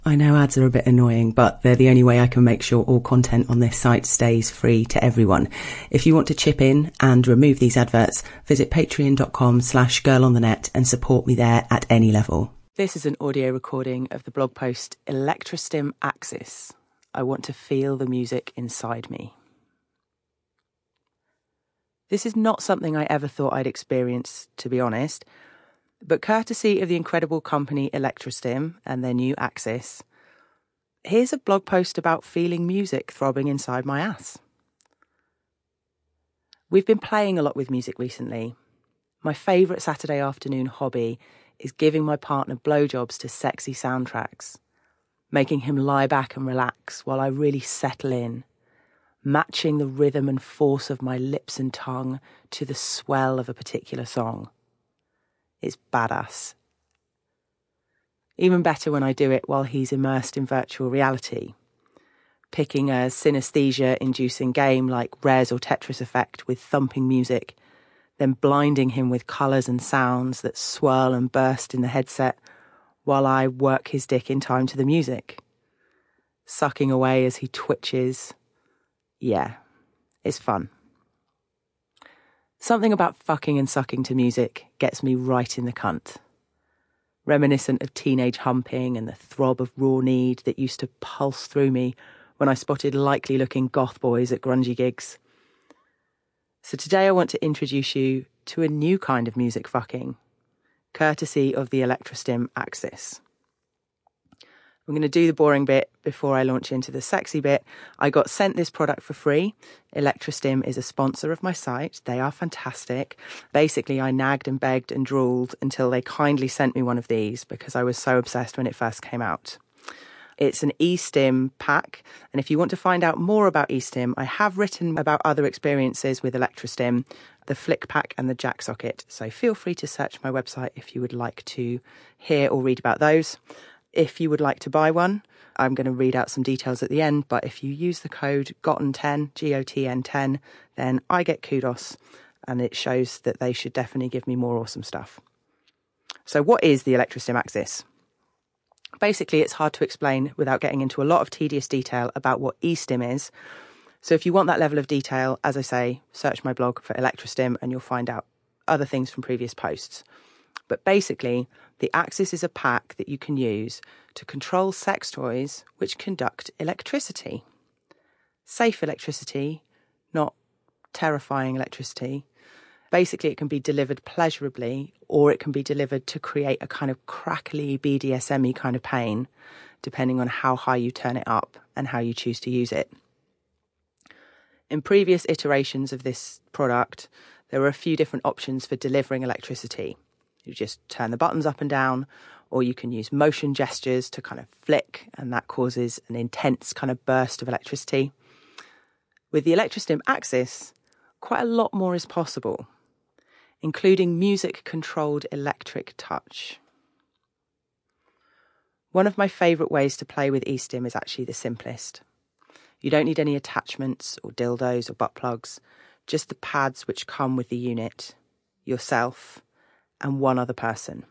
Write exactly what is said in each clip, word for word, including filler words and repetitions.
I know ads are a bit annoying, but they're the only way I can make sure all content on this site stays free to everyone. If you want to chip in and remove these adverts, visit patreon.com slash girlonthenet and support me there at any level. This is an audio recording of the blog post Electrostim Axis. I want to feel the music inside me. This is not something I ever thought I'd experience, to be honest. But courtesy of the incredible company Electrostim and their new Axis, here's a blog post about feeling music throbbing inside my ass. We've been playing a lot with music recently. My favourite Saturday afternoon hobby is giving my partner blowjobs to sexy soundtracks, making him lie back and relax while I really settle in, matching the rhythm and force of my lips and tongue to the swell of a particular song. It's badass. Even better when I do it while he's immersed in virtual reality, picking a synesthesia-inducing game like Rares or Tetris Effect with thumping music, then blinding him with colours and sounds that swirl and burst in the headset while I work his dick in time to the music, sucking away as he twitches. Yeah, it's fun. Something about fucking and sucking to music gets me right in the cunt. Reminiscent of teenage humping and the throb of raw need that used to pulse through me when I spotted likely-looking goth boys at grungy gigs. So today I want to introduce you to a new kind of music fucking, courtesy of the Electrostim Axis. I'm going to do the boring bit before I launch into the sexy bit. I got sent this product for free. Electrostim is a sponsor of my site. They are fantastic. Basically, I nagged and begged and drooled until they kindly sent me one of these because I was so obsessed when it first came out. It's an eStim pack, and if you want to find out more about eStim, I have written about other experiences with Electrostim, the Flick Pack and the Jack Socket, so feel free to search my website if you would like to hear or read about those. If you would like to buy one, I'm going to read out some details at the end, but if you use the code G O T N ten, G O T N ten, then I get kudos, and it shows that they should definitely give me more awesome stuff. So what is the Electrostim Axis? Basically, it's hard to explain without getting into a lot of tedious detail about what eStim is. So if you want that level of detail, as I say, search my blog for Electrostim and you'll find out other things from previous posts. But basically, the Axis is a pack that you can use to control sex toys which conduct electricity. Safe electricity, not terrifying electricity. Basically, it can be delivered pleasurably or it can be delivered to create a kind of crackly B D S M-y kind of pain, depending on how high you turn it up and how you choose to use it. In previous iterations of this product, there were a few different options for delivering electricity. You just turn the buttons up and down, or you can use motion gestures to kind of flick, and that causes an intense kind of burst of electricity. With the Electrostim Axis, quite a lot more is possible, including music-controlled electric touch. One of my favourite ways to play with eStim is actually the simplest. You don't need any attachments or dildos or butt plugs, just the pads which come with the unit, yourself, and one other person.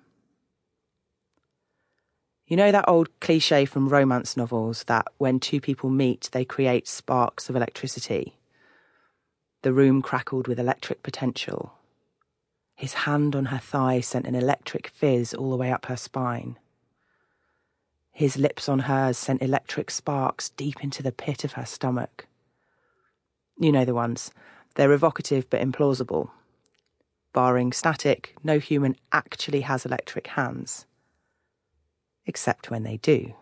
You know that old cliche from romance novels that when two people meet, they create sparks of electricity? The room crackled with electric potential. His hand on her thigh sent an electric fizz all the way up her spine. His lips on hers sent electric sparks deep into the pit of her stomach. You know the ones. They're evocative but implausible. Barring static, no human actually has electric hands. Except when they do.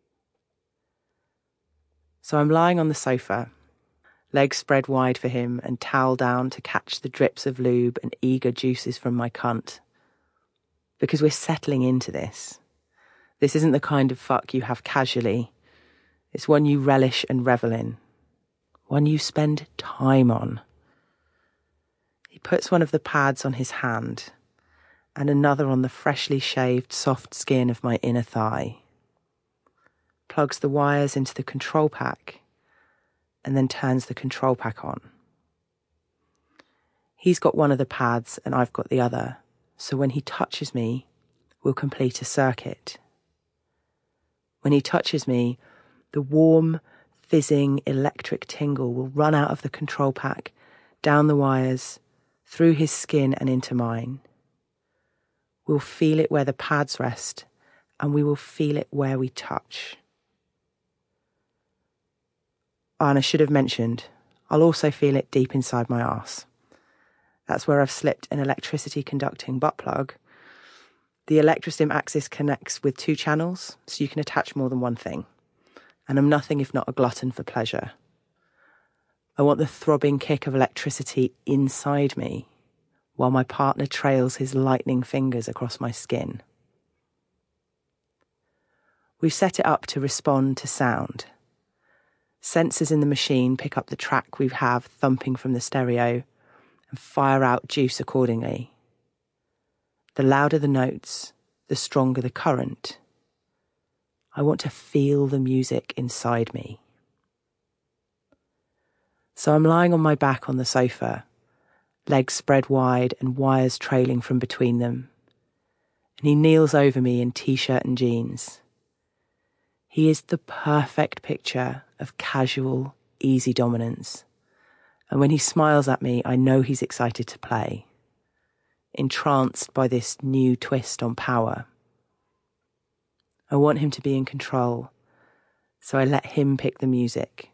So I'm lying on the sofa, legs spread wide for him and towel down to catch the drips of lube and eager juices from my cunt. Because we're settling into this. This isn't the kind of fuck you have casually. It's one you relish and revel in. One you spend time on. He puts one of the pads on his hand and another on the freshly shaved soft skin of my inner thigh. Plugs the wires into the control pack and then turns the control pack on. He's got one of the pads and I've got the other, so when he touches me, we'll complete a circuit. When he touches me, the warm, fizzing electric tingle will run out of the control pack, down the wires, through his skin and into mine. We'll feel it where the pads rest, and we will feel it where we touch. Oh, and I should have mentioned, I'll also feel it deep inside my arse. That's where I've slipped an electricity conducting butt plug. The Electrostim axis connects with two channels, so you can attach more than one thing. And I'm nothing if not a glutton for pleasure. I want the throbbing kick of electricity inside me, while my partner trails his lightning fingers across my skin. We've set it up to respond to sound. Sensors in the machine pick up the track we have thumping from the stereo and fire out juice accordingly. The louder the notes, the stronger the current. I want to feel the music inside me. So I'm lying on my back on the sofa, legs spread wide and wires trailing from between them. And he kneels over me in t-shirt and jeans. He is the perfect picture of casual, easy dominance. And when he smiles at me, I know he's excited to play, entranced by this new twist on power. I want him to be in control, so I let him pick the music.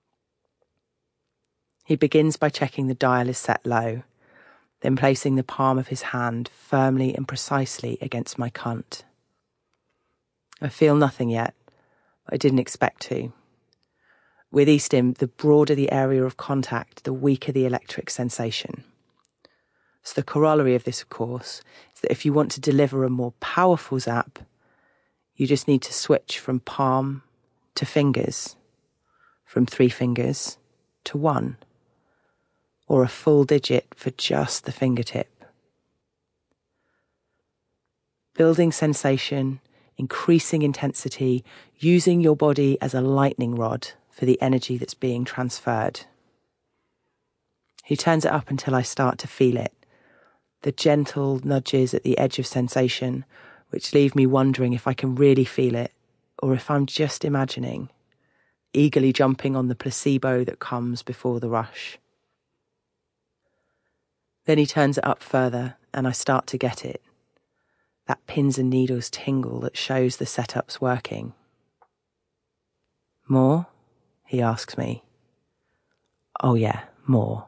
He begins by checking the dial is set low, then placing the palm of his hand firmly and precisely against my cunt. I feel nothing yet, but I didn't expect to. With Eastim, the broader the area of contact, the weaker the electric sensation. So the corollary of this, of course, is that if you want to deliver a more powerful zap, you just need to switch from palm to fingers, from three fingers to one, or a full digit for just the fingertip. Building sensation, increasing intensity, using your body as a lightning rod for the energy that's being transferred. He turns it up until I start to feel it, the gentle nudges at the edge of sensation, which leave me wondering if I can really feel it, or if I'm just imagining, eagerly jumping on the placebo that comes before the rush. Then he turns it up further, and I start to get it, that pins and needles tingle that shows the setup's working. More? He asks me. Oh yeah, more.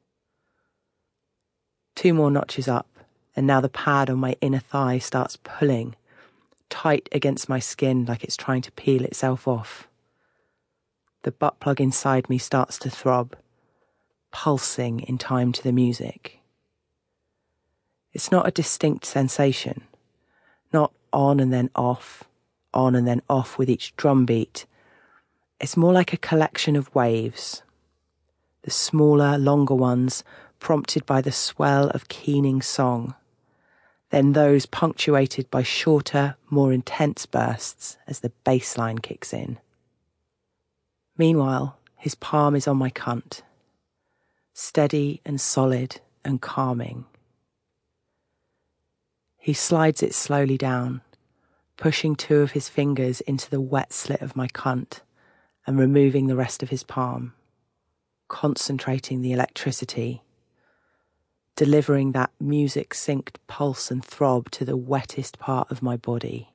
Two more notches up, and now the pad on my inner thigh starts pulling, tight against my skin like it's trying to peel itself off. The butt plug inside me starts to throb, pulsing in time to the music. It's not a distinct sensation, not on and then off, on and then off with each drum beat. It's more like a collection of waves, the smaller, longer ones prompted by the swell of keening song, then those punctuated by shorter, more intense bursts as the bass line kicks in. Meanwhile, his palm is on my cunt, steady and solid and calming. He slides it slowly down, pushing two of his fingers into the wet slit of my cunt and removing the rest of his palm, concentrating the electricity, delivering that music-synced pulse and throb to the wettest part of my body.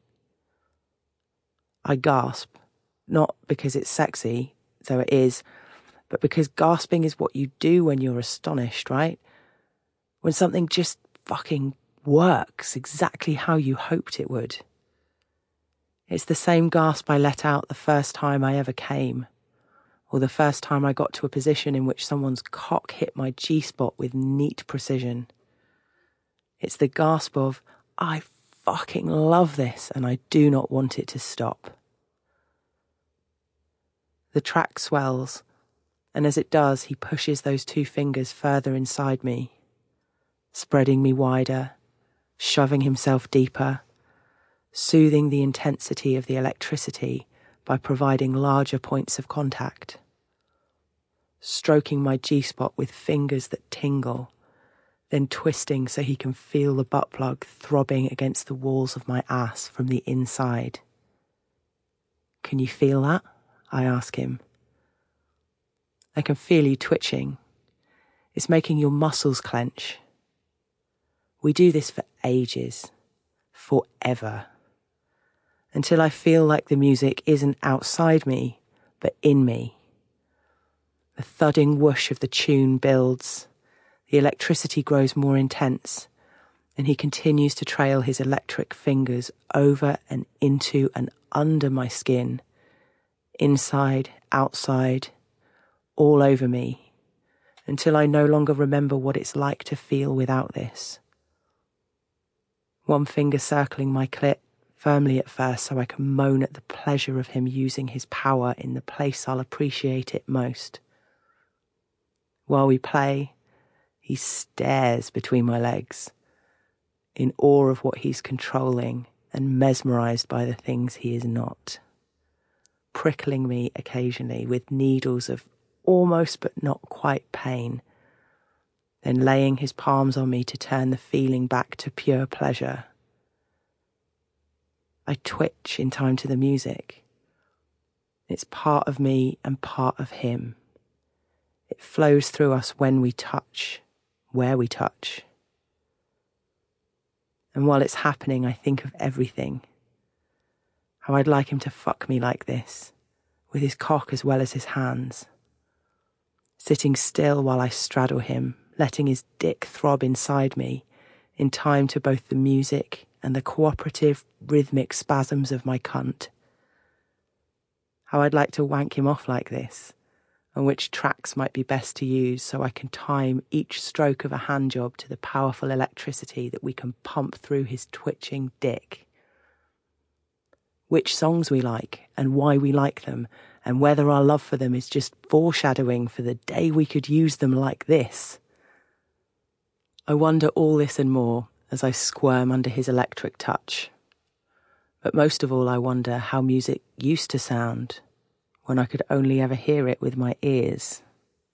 I gasp, not because it's sexy, though it is, but because gasping is what you do when you're astonished, right? When something just fucking works exactly how you hoped it would. It's the same gasp I let out the first time I ever came, or the first time I got to a position in which someone's cock hit my G-spot with neat precision. It's the gasp of, I fucking love this and I do not want it to stop. The track swells, and as it does, he pushes those two fingers further inside me, spreading me wider, shoving himself deeper, soothing the intensity of the electricity by providing larger points of contact, stroking my G-spot with fingers that tingle, then twisting so he can feel the butt plug throbbing against the walls of my ass from the inside. Can you feel that? I ask him. I can feel you twitching. It's making your muscles clench. We do this for ages, forever, until I feel like the music isn't outside me, but in me. The thudding whoosh of the tune builds, the electricity grows more intense, and he continues to trail his electric fingers over and into and under my skin, inside, outside, all over me, until I no longer remember what it's like to feel without this. One finger circling my clit, firmly at first, so I can moan at the pleasure of him using his power in the place I'll appreciate it most. While we play, he stares between my legs, in awe of what he's controlling and mesmerised by the things he is not, prickling me occasionally with needles of almost but not quite pain, then laying his palms on me to turn the feeling back to pure pleasure. I twitch in time to the music. It's part of me and part of him. It flows through us when we touch, where we touch. And while it's happening, I think of everything. How I'd like him to fuck me like this, with his cock as well as his hands. Sitting still while I straddle him, letting his dick throb inside me, in time to both the music and the cooperative, rhythmic spasms of my cunt. How I'd like to wank him off like this, and which tracks might be best to use so I can time each stroke of a handjob to the powerful electricity that we can pump through his twitching dick. Which songs we like, and why we like them, and whether our love for them is just foreshadowing for the day we could use them like this. I wonder all this and more as I squirm under his electric touch. But most of all, I wonder how music used to sound when I could only ever hear it with my ears.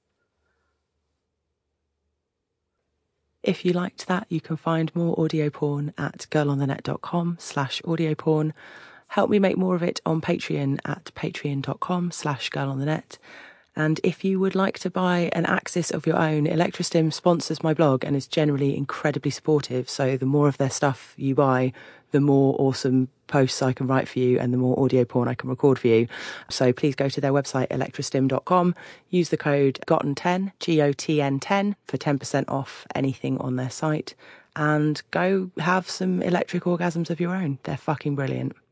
If you liked that, you can find more audio porn at girlonthenet.com slash audio porn. Help me make more of it on Patreon at patreon.com slash girlonthenet. And if you would like to buy an Axis of your own, Electrostim sponsors my blog and is generally incredibly supportive. So the more of their stuff you buy, the more awesome posts I can write for you and the more audio porn I can record for you. So please go to their website, electrostim dot com. Use the code gotten ten, G O T N ten, for ten percent off anything on their site. And go have some electric orgasms of your own. They're fucking brilliant.